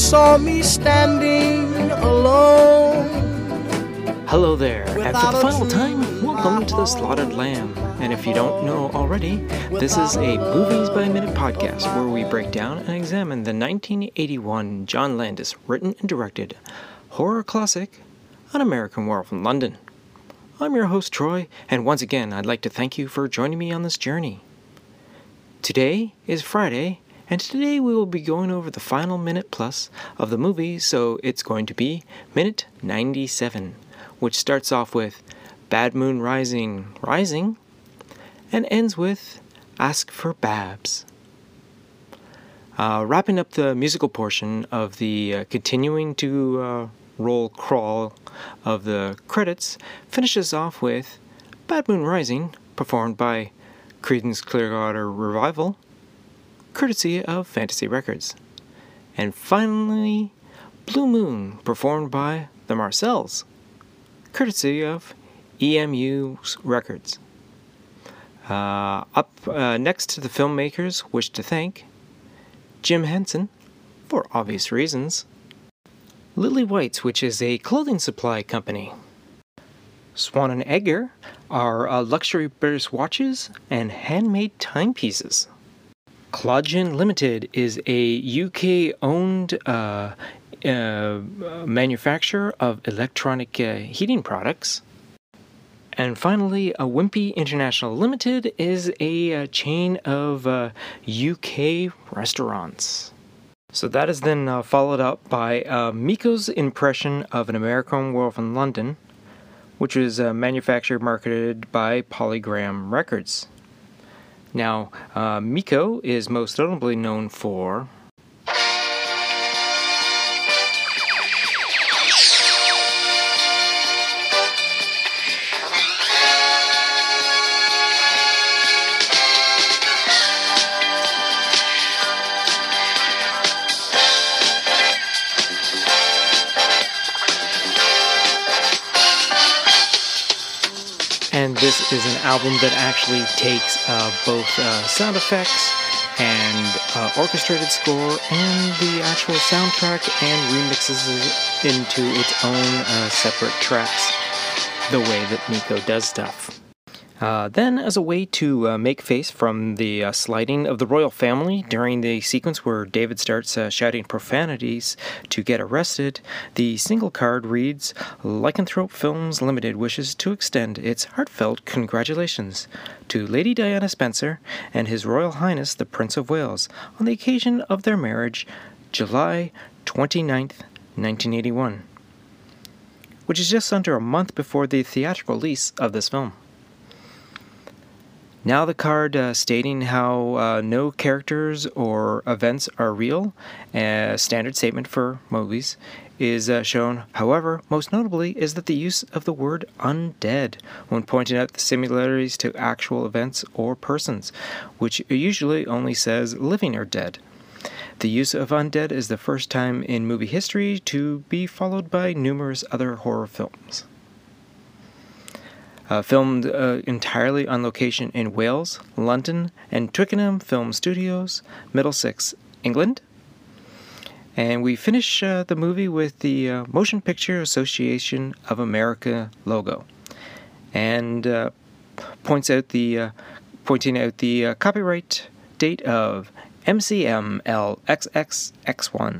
saw me standing alone. Hello there, and for the final time, welcome to The Slaughtered Lamb. And if you don't know already, this is a Movies by Minute podcast where we break down and examine the 1981 John Landis written and directed horror classic, An American Werewolf in London. I'm your host, Troy, and once again, I'd like to thank you for joining me on this journey. Today is Friday, and today we will be going over the final minute plus of the movie, so it's going to be minute 97, which starts off with Bad Moon Rising, and ends with Ask for Babs. Wrapping up the musical portion of the continuing to roll crawl of the credits finishes off with Bad Moon Rising, performed by Creedence Clearwater Revival, courtesy of Fantasy Records. And finally, Blue Moon, performed by the Marcells, courtesy of EMU Records. Next to the filmmakers, wish to thank Jim Henson, for obvious reasons, Lily White's, which is a clothing supply company, Swan & Edgar are luxury British watches and handmade timepieces. Clodgen Limited is a UK-owned manufacturer of electronic heating products. And finally, Wimpy International Limited is a chain of UK restaurants. So that is then followed up by Miko's impression of An American Werewolf in London, which was manufactured marketed by Polygram Records. Now, Miko is most notably known for and this is an album that actually takes both sound effects and orchestrated score and the actual soundtrack and remixes it into its own separate tracks, the way that Miko does stuff. Then, as a way to make face from the slighting of the royal family during the sequence where David starts shouting profanities to get arrested, the single card reads, Lycanthrope Films Limited wishes to extend its heartfelt congratulations to Lady Diana Spencer and His Royal Highness the Prince of Wales on the occasion of their marriage, July 29th, 1981, which is just under a month before the theatrical release of this film. Now the card stating how no characters or events are real, a standard statement for movies, is shown. However, most notably is that the use of the word undead when pointing out the similarities to actual events or persons, which usually only says living or dead. The use of undead is the first time in movie history to be followed by numerous other horror films. Filmed entirely on location in Wales, London, and Twickenham Film Studios, Middlesex, England. And we finish the movie with the Motion Picture Association of America logo, and pointing out the copyright date of MCMLXXX1.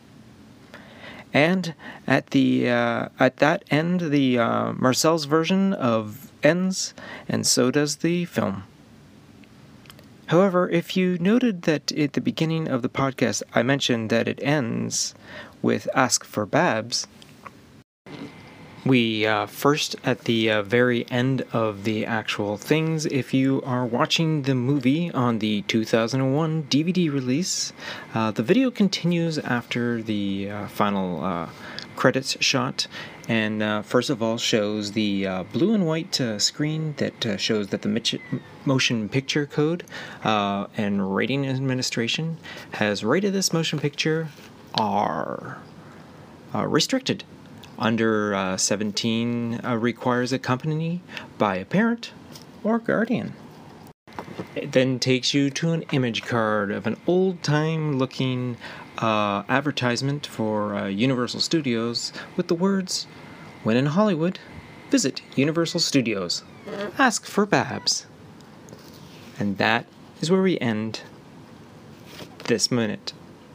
And at that end, the Marcel's version of ends, and so does the film. However, if you noted that at the beginning of the podcast I mentioned that it ends with Ask for Babs, we first, at the very end of the actual things, if you are watching the movie on the 2001 DVD release, the video continues after the final credits shot, and first of all shows the blue and white screen that shows that the Motion Picture Code and Rating Administration has rated this motion picture R, restricted. Under 17 requires accompany by a parent or guardian. It then takes you to an image card of an old-time looking advertisement for Universal Studios with the words, "When in Hollywood, visit Universal Studios. Ask for Babs." And that is where we end this minute.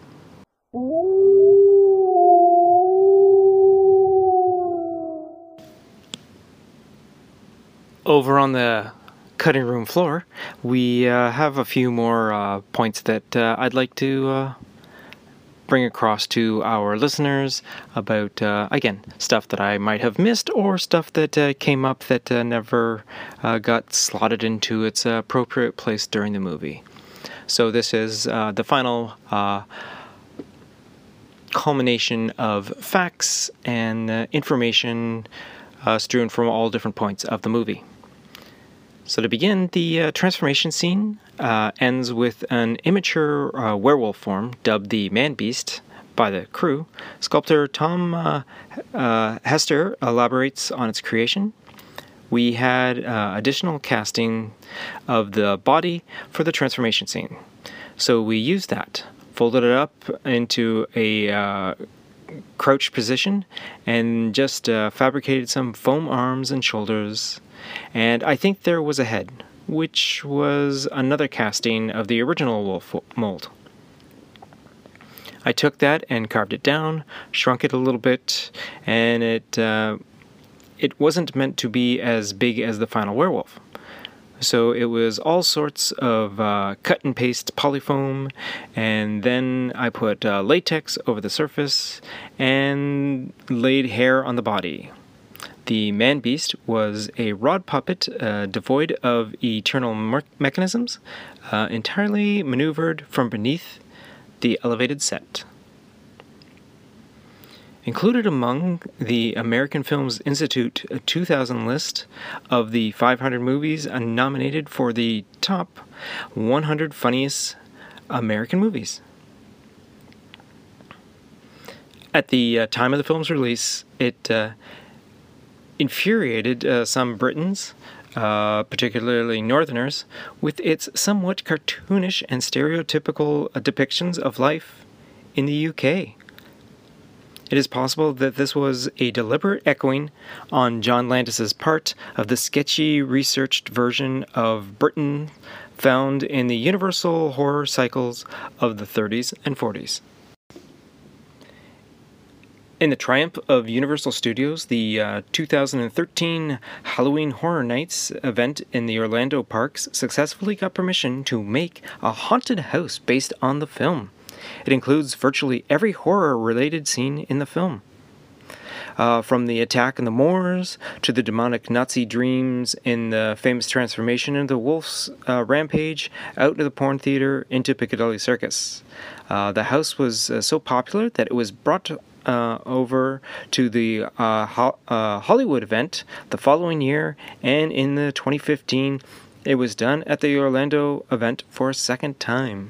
Over on the cutting room floor, we have a few more points that I'd like to bring across to our listeners about, again, stuff that I might have missed or stuff that came up that never got slotted into its appropriate place during the movie. So this is the final culmination of facts and information strewn from all different points of the movie. So to begin, the transformation scene ends with an immature werewolf form dubbed the Man-Beast by the crew. Sculptor Tom Hester elaborates on its creation. We had additional casting of the body for the transformation scene. So we used that, folded it up into a crouched position, and just fabricated some foam arms and shoulders. And I think there was a head, which was another casting of the original wolf mold. I took that and carved it down, shrunk it a little bit, and it wasn't meant to be as big as the final werewolf. So it was all sorts of cut and paste polyfoam, and then I put latex over the surface and laid hair on the body. The Man-Beast was a rod puppet devoid of eternal mechanisms, entirely maneuvered from beneath the elevated set. Included among the American Films Institute 2000 list of the 500 movies nominated for the top 100 funniest American movies. At the time of the film's release, it infuriated some Britons, particularly Northerners, with its somewhat cartoonish and stereotypical depictions of life in the UK. It is possible that this was a deliberate echoing on John Landis's part of the sketchy, researched version of Britain found in the universal horror cycles of the 30s and 40s. In the triumph of Universal Studios, the 2013 Halloween Horror Nights event in the Orlando parks successfully got permission to make a haunted house based on the film. It includes virtually every horror-related scene in the film. From the attack on the Moors, to the demonic Nazi dreams in the famous transformation of the wolf's rampage, out to the porn theater, into Piccadilly Circus. The house was so popular that it was brought over to the Hollywood event the following year, and in the 2015, it was done at the Orlando event for a second time.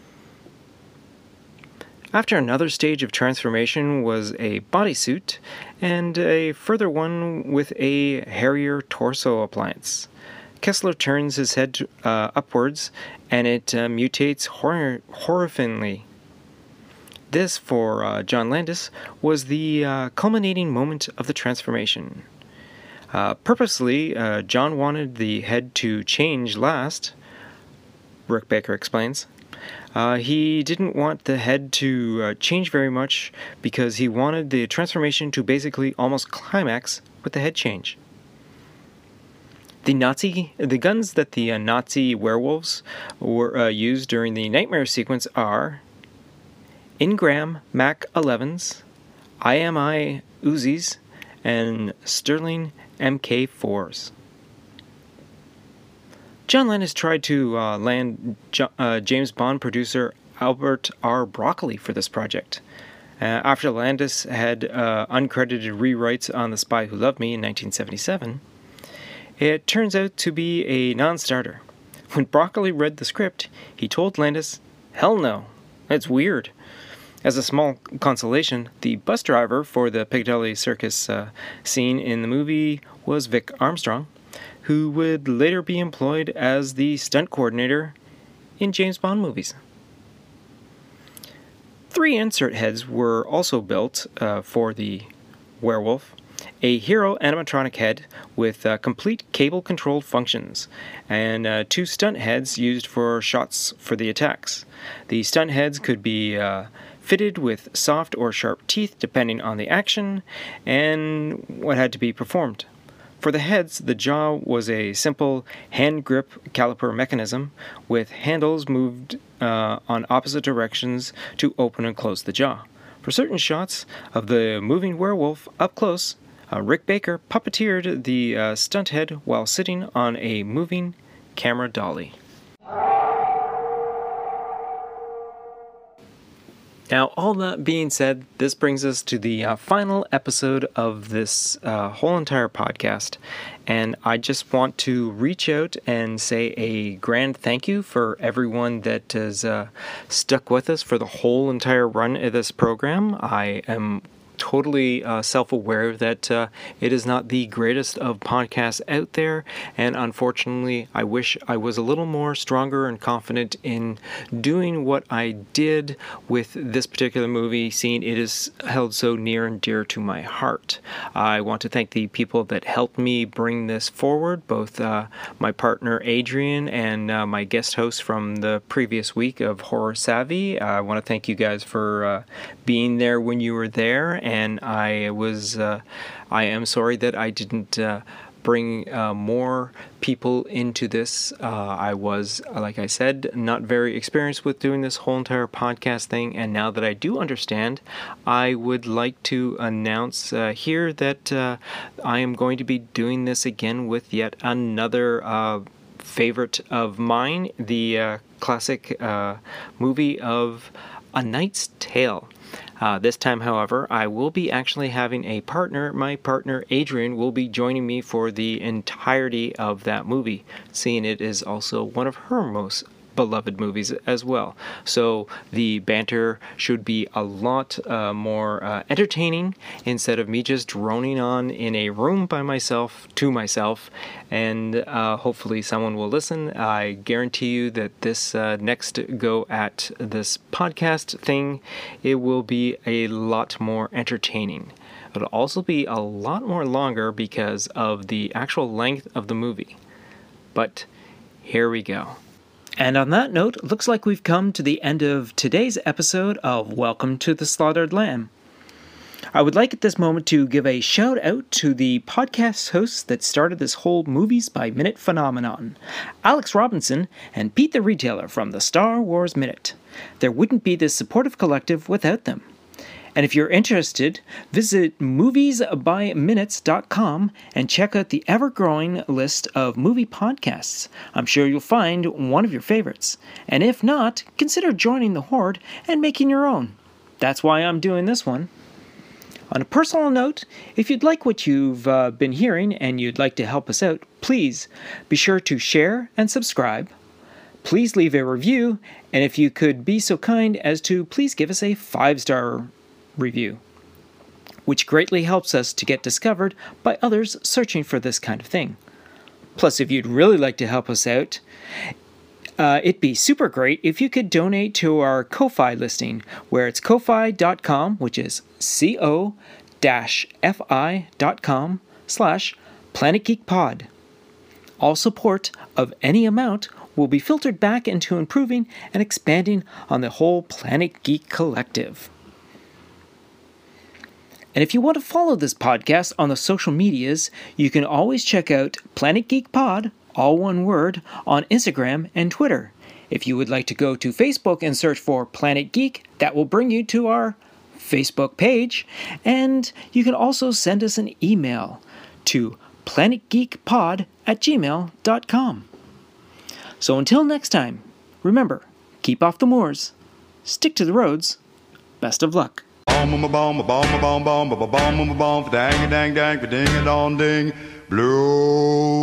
After another stage of transformation was a bodysuit, and a further one with a hairier torso appliance. Kessler turns his head upwards, and it mutates horrifyingly. This, for John Landis, was the culminating moment of the transformation. Purposely, John wanted the head to change last, Rick Baker explains. He didn't want the head to change very much because he wanted the transformation to basically almost climax with the head change. The guns that the Nazi werewolves were used during the nightmare sequence are Ingram Mac 11s, IMI Uzis, and Sterling MK4s. John Landis tried to land James Bond producer Albert R. Broccoli for this project. After Landis had uncredited rewrites on The Spy Who Loved Me in 1977, it turns out to be a non-starter. When Broccoli read the script, he told Landis, "Hell no, that's weird." As a small consolation, the bus driver for the Piccadilly Circus scene in the movie was Vic Armstrong. who would later be employed as the stunt coordinator in James Bond movies. 3 insert heads were also built for the werewolf. A hero animatronic head with complete cable-controlled functions, and 2 stunt heads used for shots for the attacks. The stunt heads could be fitted with soft or sharp teeth depending on the action and what had to be performed. For the heads, the jaw was a simple hand grip caliper mechanism with handles moved on opposite directions to open and close the jaw. For certain shots of the moving werewolf up close, Rick Baker puppeteered the stunt head while sitting on a moving camera dolly. Now, all that being said, this brings us to the final episode of this whole entire podcast, and I just want to reach out and say a grand thank you for everyone that has stuck with us for the whole entire run of this program. I am totally self-aware that it is not the greatest of podcasts out there, and unfortunately I wish I was a little more stronger and confident in doing what I did with this particular movie, seeing it is held so near and dear to my heart. I want to thank the people that helped me bring this forward, both my partner Adrian and my guest host from the previous week of Horror Savvy. I want to thank you guys for being there when you were there, and I am sorry that I didn't bring more people into this. I was, like I said, not very experienced with doing this whole entire podcast thing, and now that I do understand, I would like to announce here that I am going to be doing this again with yet another favorite of mine, the classic movie of A Knight's Tale. This time, however, I will be actually having a partner. My partner, Adrian, will be joining me for the entirety of that movie, seeing it is also one of her most beloved movies as well. So the banter should be a lot more entertaining instead of me just droning on in a room by myself, to myself, and hopefully someone will listen. I guarantee you that this next go at this podcast thing, it will be a lot more entertaining. It'll also be a lot more longer because of the actual length of the movie. But here we go. And on that note, it looks like we've come to the end of today's episode of Welcome to the Slaughtered Lamb. I would like at this moment to give a shout out to the podcast hosts that started this whole Movies by Minute phenomenon, Alex Robinson and Pete the Retailer from the Star Wars Minute. There wouldn't be this supportive collective without them. And if you're interested, visit moviesbyminutes.com and check out the ever-growing list of movie podcasts. I'm sure you'll find one of your favorites. And if not, consider joining the horde and making your own. That's why I'm doing this one. On a personal note, if you'd like what you've been hearing and you'd like to help us out, please be sure to share and subscribe. Please leave a review, and if you could be so kind as to please give us a 5-star review, which greatly helps us to get discovered by others searching for this kind of thing. Plus, if you'd really like to help us out, it'd be super great if you could donate to our Ko-Fi listing, where it's ko-fi.com, which is ko-fi.com/PlanetGeekPod. All support of any amount will be filtered back into improving and expanding on the whole Planet Geek collective. And if you want to follow this podcast on the social medias, you can always check out Planet Geek Pod, all one word, on Instagram and Twitter. If you would like to go to Facebook and search for Planet Geek, that will bring you to our Facebook page. And you can also send us an email to planetgeekpod@gmail.com. So until next time, remember, keep off the moors, stick to the roads, best of luck. Bomb, bomb, bomb, bomb, bomb, bomb, bomb, bomb, dang, dang, dang, ding, dong, ding, blue.